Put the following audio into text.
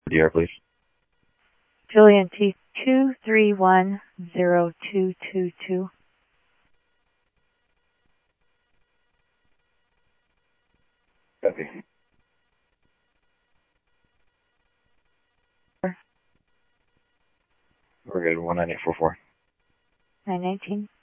DR, please. Julian T 2310222. Copy. We're good. 19844. 919.